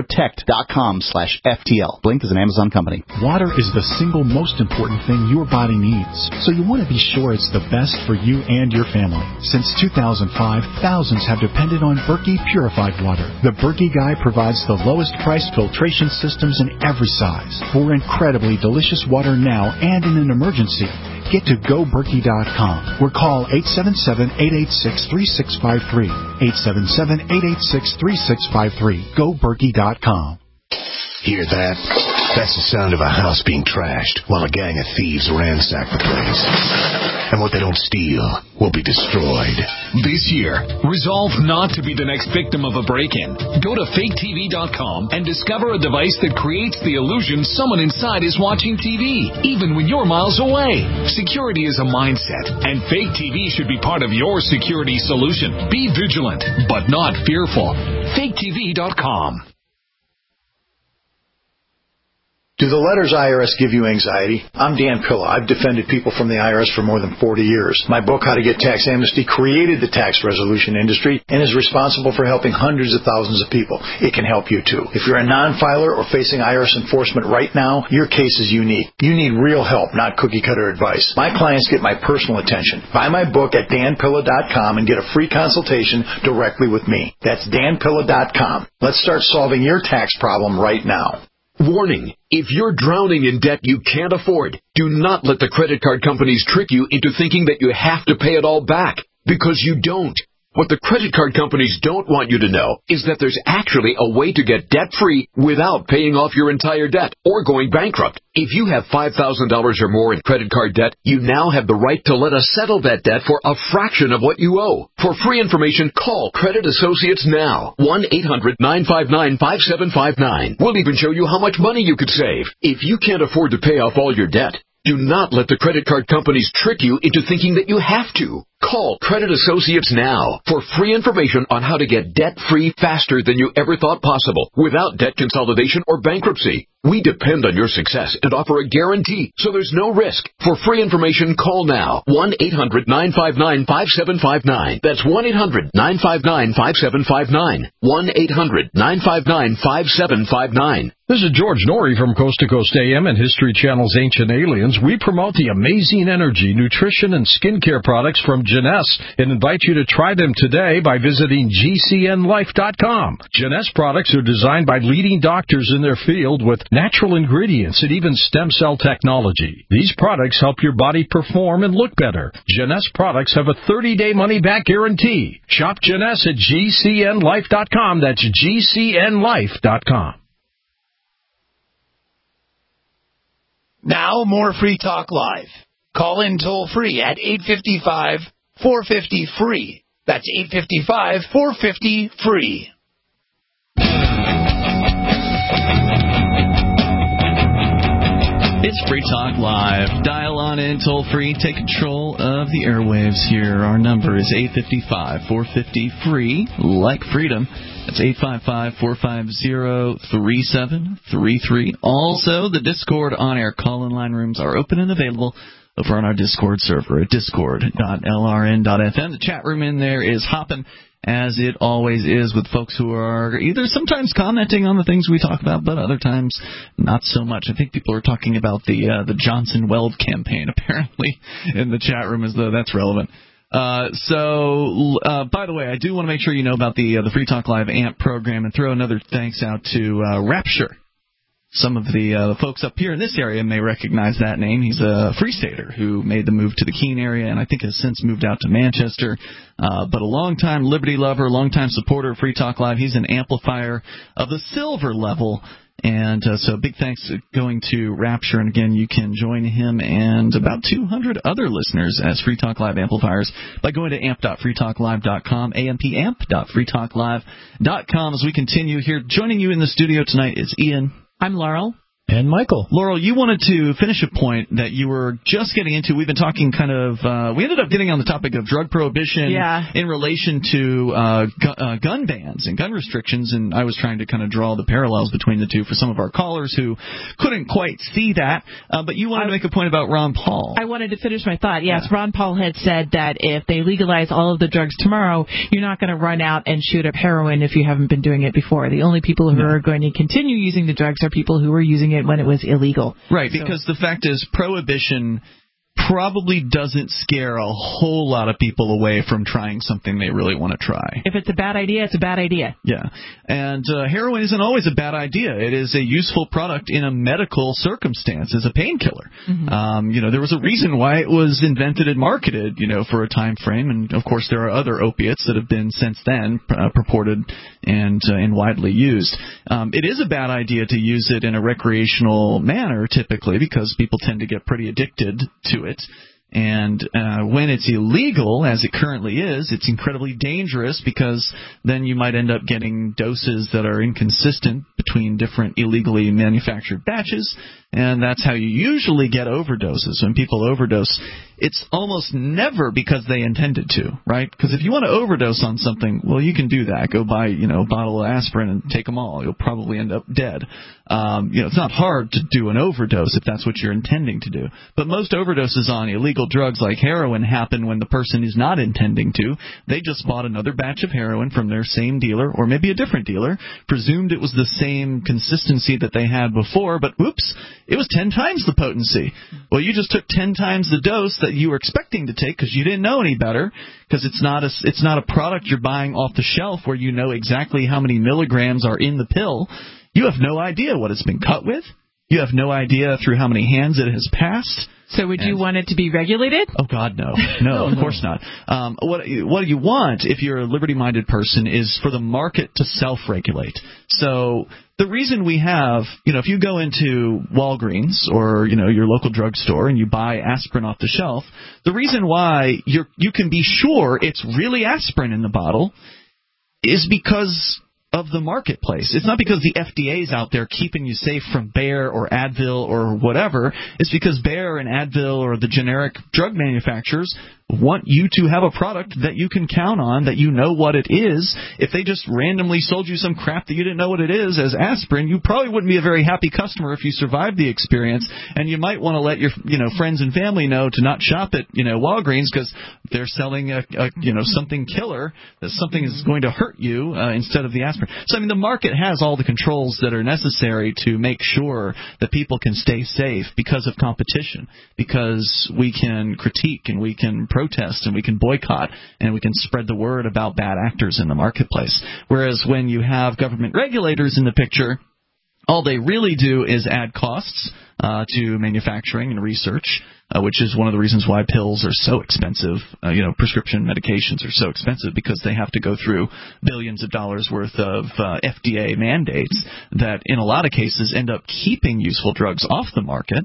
BlinkProtect.com/FTL. Blink is an Amazon company. Water is the single most important thing your body needs, so you want to be sure it's the best for you and your family. Since 2005, thousands have depended on Berkey purified water. The Berkey Guy provides the lowest priced filtration systems in every size for incredibly delicious water now and in an emergency. Get to GoBerkey.com or call 877-886-3653. 877-886-3653. GoBerkey.com. Hear that? That's the sound of a house being trashed while a gang of thieves ransack the place. And what they don't steal will be destroyed. This year, resolve not to be the next victim of a break-in. Go to faketv.com and discover a device that creates the illusion someone inside is watching TV, even when you're miles away. Security is a mindset, and Fake TV should be part of your security solution. Be vigilant, but not fearful. faketv.com. Do the letters IRS give you anxiety? I'm Dan Pilla. I've defended people from the IRS for more than 40 years. My book, How to Get Tax Amnesty, created the tax resolution industry and is responsible for helping hundreds of thousands of people. It can help you too. If you're a non-filer or facing IRS enforcement right now, your case is unique. You need real help, not cookie-cutter advice. My clients get my personal attention. Buy my book at danpilla.com and get a free consultation directly with me. That's danpilla.com. Let's start solving your tax problem right now. Warning, if you're drowning in debt you can't afford, do not let the credit card companies trick you into thinking that you have to pay it all back, because you don't. What the credit card companies don't want you to know is that there's actually a way to get debt-free without paying off your entire debt or going bankrupt. If you have $5,000 or more in credit card debt, you now have the right to let us settle that debt for a fraction of what you owe. For free information, call Credit Associates now. 1-800-959-5759. We'll even show you how much money you could save. If you can't afford to pay off all your debt, do not let the credit card companies trick you into thinking that you have to. Call Credit Associates now for free information on how to get debt-free faster than you ever thought possible without debt consolidation or bankruptcy. We depend on your success and offer a guarantee, so there's no risk. For free information, call now. 1-800-959-5759. That's 1-800-959-5759. 1-800-959-5759. This is George Norrie from Coast to Coast AM and History Channel's Ancient Aliens. We promote the amazing energy, nutrition, and skincare products from Jeunesse and invite you to try them today by visiting GCNlife.com. Jeunesse products are designed by leading doctors in their field with natural ingredients and even stem cell technology. These products help your body perform and look better. Jeunesse products have a 30-day money-back guarantee. Shop Jeunesse at GCNlife.com. That's GCNlife.com. Now, more Free Talk Live. Call in toll-free at 855-450-FREE. That's 855-450-FREE. It's Free Talk Live. Dial on in toll-free. Take control of the airwaves here. Our number is 855-450-FREE, like freedom. That's 855-450-3733. Also, the Discord on-air call-in line rooms are open and available over on our Discord server at discord.lrn.fm. The chat room in there is hopping, as it always is, with folks who are either sometimes commenting on the things we talk about, but other times not so much. I think people are talking about the Johnson Weld campaign, apparently, in the chat room, as though that's relevant. By the way, I do want to make sure you know about the Free Talk Live AMP program and throw another thanks out to Rapture. Some of the folks up here in this area may recognize that name. He's a Free Stater who made the move to the Keene area and I think has since moved out to Manchester. But a longtime Liberty lover, longtime supporter of Free Talk Live. He's an amplifier of the silver level. And so big thanks going to Rapture. And again, you can join him and about 200 other listeners as Free Talk Live amplifiers by going to amp.freetalklive.com, ampamp.freetalklive.com. As we continue here, joining you in the studio tonight is Ian. I'm Laurel. And Michael. Laurel, you wanted to finish a point that you were just getting into. We've been talking we ended up getting on the topic of drug prohibition in relation to gun bans and gun restrictions, and I was trying to kind of draw the parallels between the two for some of our callers who couldn't quite see that. But you wanted to make a point about Ron Paul. I wanted to finish my thought. Yes, yeah. Ron Paul had said that if they legalize all of the drugs tomorrow, you're not going to run out and shoot up heroin if you haven't been doing it before. The only people who are going to continue using the drugs are people who were using it when it was illegal. Right, because the fact is prohibition probably doesn't scare a whole lot of people away from trying something they really want to try. If it's a bad idea, it's a bad idea. Yeah, and heroin isn't always a bad idea. It is a useful product in a medical circumstance as a painkiller. Mm-hmm. There was a reason why it was invented and marketed, for a time frame, and of course there are other opiates that have been since then purported and widely used. It is a bad idea to use it in a recreational manner typically because people tend to get pretty addicted to it. And when it's illegal, as it currently is, it's incredibly dangerous because then you might end up getting doses that are inconsistent between different illegally manufactured batches. And that's how you usually get overdoses. When people overdose, it's almost never because they intended to, right? Because if you want to overdose on something, well, you can do that. Go buy, a bottle of aspirin and take them all. You'll probably end up dead. It's not hard to do an overdose if that's what you're intending to do. But most overdoses on illegal drugs like heroin happen when the person is not intending to. They just bought another batch of heroin from their same dealer, or maybe a different dealer, presumed it was the same consistency that they had before, but whoops, it was 10 times the potency. Well, you just took 10 times the dose that you were expecting to take because you didn't know any better, because it's not a product you're buying off the shelf where you know exactly how many milligrams are in the pill. You have no idea what it's been cut with. You have no idea through how many hands it has passed. So would you want it to be regulated? Oh, God, no. No, of course not. What you want, if you're a liberty-minded person, is for the market to self-regulate. So the reason we have, if you go into Walgreens or, your local drugstore and you buy aspirin off the shelf, the reason why you can be sure it's really aspirin in the bottle is because of the marketplace. It's not because the FDA's out there keeping you safe from Bayer or Advil or whatever. It's because Bayer and Advil or the generic drug manufacturers want you to have a product that you can count on, that you know what it is. If they just randomly sold you some crap that you didn't know what it is as aspirin, you probably wouldn't be a very happy customer if you survived the experience, and you might want to let your friends and family know to not shop at Walgreens because they're selling a something killer, that something is going to hurt you instead of the aspirin. So the market has all the controls that are necessary to make sure that people can stay safe because of competition, because we can critique and we can protest and we can boycott and we can spread the word about bad actors in the marketplace. Whereas when you have government regulators in the picture, all they really do is add costs to manufacturing and research, which is one of the reasons why pills are so expensive. Prescription medications are so expensive because they have to go through billions of dollars worth of FDA mandates that in a lot of cases end up keeping useful drugs off the market.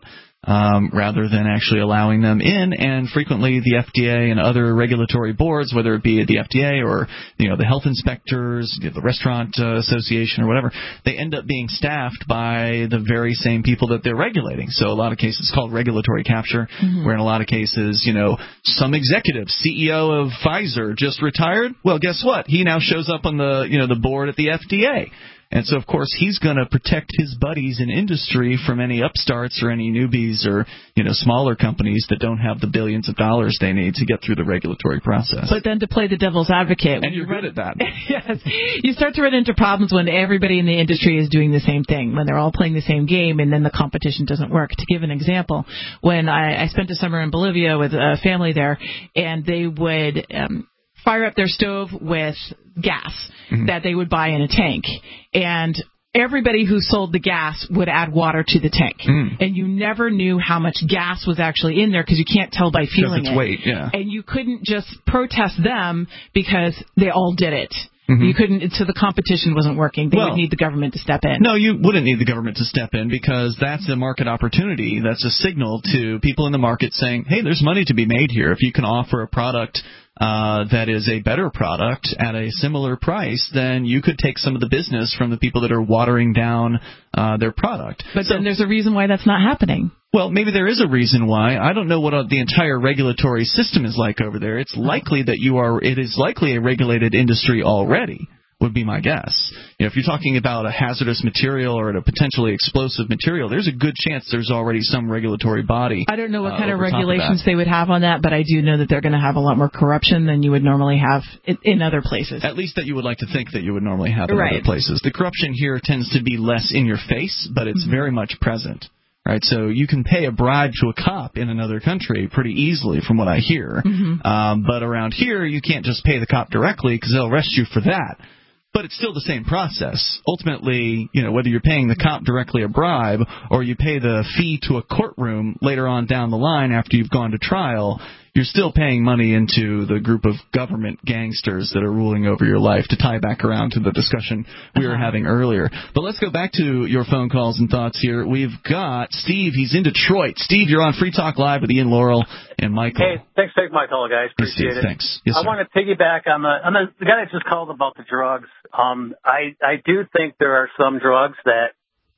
Rather than actually allowing them in, and frequently the FDA and other regulatory boards, whether it be the FDA or the health inspectors, the restaurant association or whatever, they end up being staffed by the very same people that they're regulating. So a lot of cases it's called regulatory capture, where in a lot of cases, some executive, CEO of Pfizer just retired. Well, guess what? He now shows up on the board at the FDA. And so, of course, he's going to protect his buddies in industry from any upstarts or any newbies or, smaller companies that don't have the billions of dollars they need to get through the regulatory process. But then to play the devil's advocate. And you're good at that. Yes. You start to run into problems when everybody in the industry is doing the same thing, when they're all playing the same game, and then the competition doesn't work. To give an example, when I spent a summer in Bolivia with a family there, and they would fire up their stove with gas that they would buy in a tank. And everybody who sold the gas would add water to the tank. And you never knew how much gas was actually in there because you can't tell by feeling its weight, yeah. And you couldn't just protest them because they all did it. You couldn't, so the competition wasn't working. They would need the government to step in. No, you wouldn't need the government to step in because that's a market opportunity. That's a signal to people in the market saying, hey, there's money to be made here. If you can offer a product that is a better product at a similar price, then you could take some of the business from the people that are watering down their product. But then there's a reason why that's not happening. Well, maybe there is a reason why. I don't know what the entire regulatory system is like over there. It's likely that it is likely a regulated industry already, would be my guess. If you're talking about a hazardous material or a potentially explosive material, there's a good chance there's already some regulatory body. I don't know what kind of regulations they would have on that, but I do know that they're going to have a lot more corruption than you would normally have in other places. At least that you would like to think that you would normally have in other places. The corruption here tends to be less in your face, but it's very much present. Right, so you can pay a bribe to a cop in another country pretty easily, from what I hear. But around here, you can't just pay the cop directly because they'll arrest you for that. But it's still the same process. Ultimately, whether you're paying the cop directly a bribe or you pay the fee to a courtroom later on down the line after you've gone to trial, you're still paying money into the group of government gangsters that are ruling over your life, to tie back around to the discussion we were having earlier. But let's go back to your phone calls and thoughts here. We've got Steve. He's in Detroit. Steve, you're on Free Talk Live with Ian Laurel and Michael. Hey, thanks for taking my call, guys. Appreciate it. Thanks. Yes, I want to piggyback on the guy that just called about the drugs. I do think there are some drugs that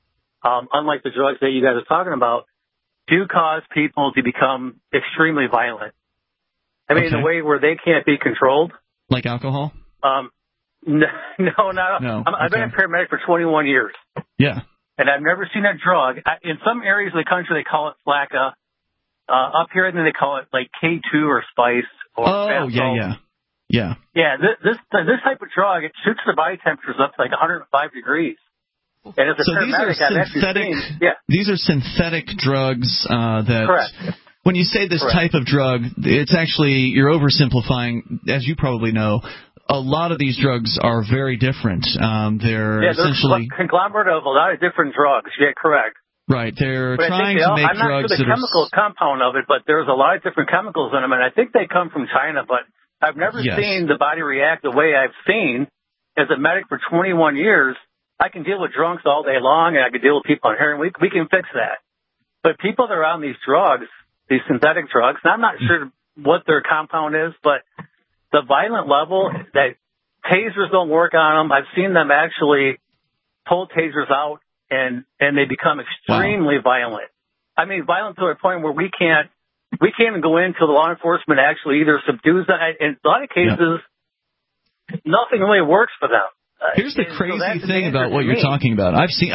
unlike the drugs that you guys are talking about, do cause people to become extremely violent. I mean, in a way where they can't be controlled. Like alcohol? No, not. No. I've been a paramedic for 21 years. Yeah. And I've never seen a drug. In some areas of the country, they call it flakka. Up here, then they call it like K2 or Spice. Or oh, yeah. Yeah, this type of drug, it shoots the body temperatures up to like 105 degrees. And as a paramedic, I've actually seen, these are synthetic drugs that... Correct. When you say this type of drug, it's actually, you're oversimplifying, as you probably know. A lot of these drugs are very different. They're essentially... a conglomerate of a lot of different drugs. Yeah, correct. Right. They're trying to make drugs that are... I'm not sure the chemical compound of it, but there's a lot of different chemicals in them, and I think they come from China, but I've never seen the body react the way I've seen as a medic for 21 years. I can deal with drunks all day long, and I can deal with people on heroin. We can fix that. But people that are on these drugs, these synthetic drugs, and I'm not sure what their compound is, but the violent level, that tasers don't work on them. I've seen them actually pull tasers out, and they become extremely violent. I mean, violent to a point where we can't even go in till the law enforcement actually either subdues them. In a lot of cases, nothing really works for them. Here's the crazy thing about what you're talking about.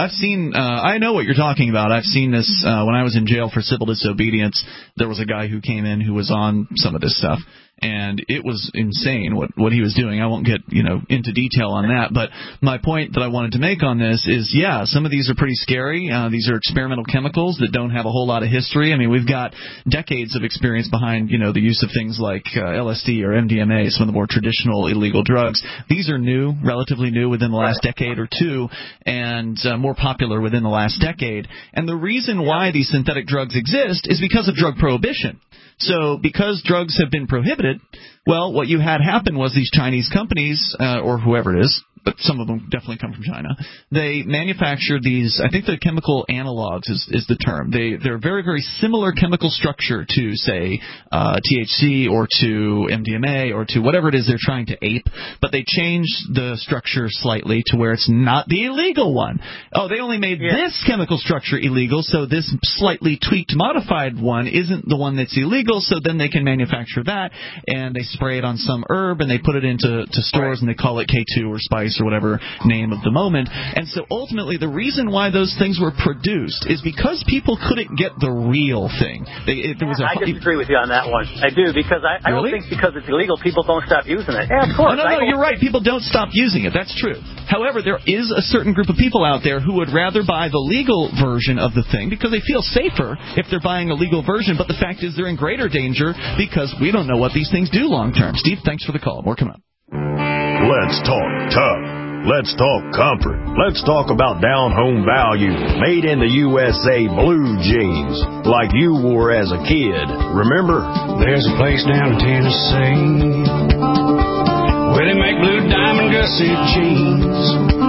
I know what you're talking about. I've seen this when I was in jail for civil disobedience. There was a guy who came in who was on some of this stuff, and it was insane what he was doing. I won't get into detail on that, but my point that I wanted to make on this is, some of these are pretty scary. These are experimental chemicals that don't have a whole lot of history. I mean, we've got decades of experience behind the use of things like LSD or MDMA, some of the more traditional illegal drugs. These are new, relatively new within the last decade or two, and more popular within the last decade. And the reason why these synthetic drugs exist is because of drug prohibition. So because drugs have been prohibited, well, what you had happen was these Chinese companies, or whoever it is, but some of them definitely come from China, they manufactured these, I think the chemical analogs is the term. They're very, very similar chemical structure to, say, THC or to MDMA or to whatever it is they're trying to ape, but they changed the structure slightly to where it's not the illegal one. Oh, they only made this chemical structure illegal, so this slightly tweaked, modified one isn't the one that's illegal, so then they can manufacture that, and they spray it on some herb, and they put it into stores, and they call it K2 or Spice or whatever name of the moment. And so ultimately the reason why those things were produced is because people couldn't get the real thing. I disagree with you on that one. I do, because I don't think because it's illegal people don't stop using it. Yeah, of course. No, you're right. People don't stop using it. That's true. However, there is a certain group of people out there who would rather buy the legal version of the thing because they feel safer if they're buying a legal version, but the fact is they're in greater danger because we don't know what these things do long term. Steve, thanks for the call. More coming up. Let's talk tough. Let's talk comfort. Let's talk about down-home value. Made in the USA blue jeans, like you wore as a kid. Remember? There's a place down in Tennessee where they make blue diamond gusset jeans.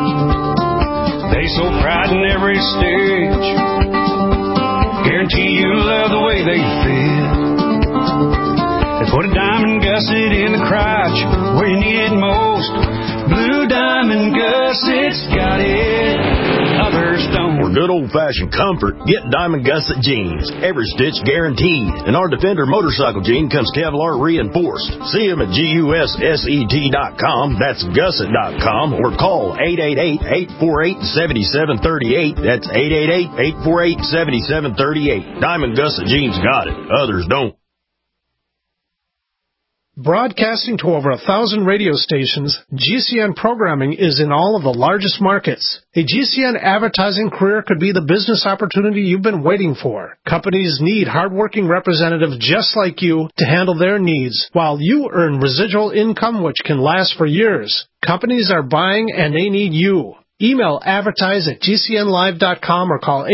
They so pride in every stitch. Guarantee you love the way they fit. They put a diamond gusset in the crotch where you need it most. Blue Diamond Gusset's got it, others don't. For good old-fashioned comfort, get Diamond Gusset jeans. Every stitch guaranteed. And our Defender motorcycle jean comes Kevlar reinforced. See them at GUSSET.com, that's gusset.com, or call 888-848-7738. That's 888-848-7738. Diamond Gusset jeans got it, others don't. Broadcasting to over 1,000 radio stations, GCN programming is in all of the largest markets. A GCN advertising career could be the business opportunity you've been waiting for. Companies need hardworking representatives just like you to handle their needs, while you earn residual income which can last for years. Companies are buying and they need you. Email advertise@gcnlive.com or call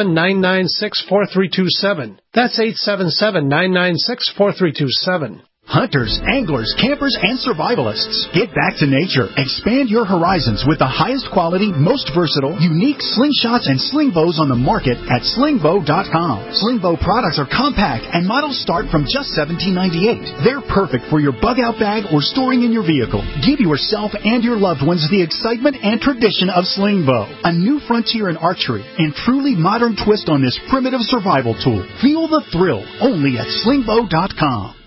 877-996-4327. That's 877-996-4327. Hunters, anglers, campers, and survivalists. Get back to nature. Expand your horizons with the highest quality, most versatile, unique slingshots and sling bows on the market at slingbow.com. Slingbow products are compact and models start from just $17.98. They're perfect for your bug out bag or storing in your vehicle. Give yourself and your loved ones the excitement and tradition of Slingbow, a new frontier in archery and truly modern twist on this primitive survival tool. Feel the thrill only at slingbow.com.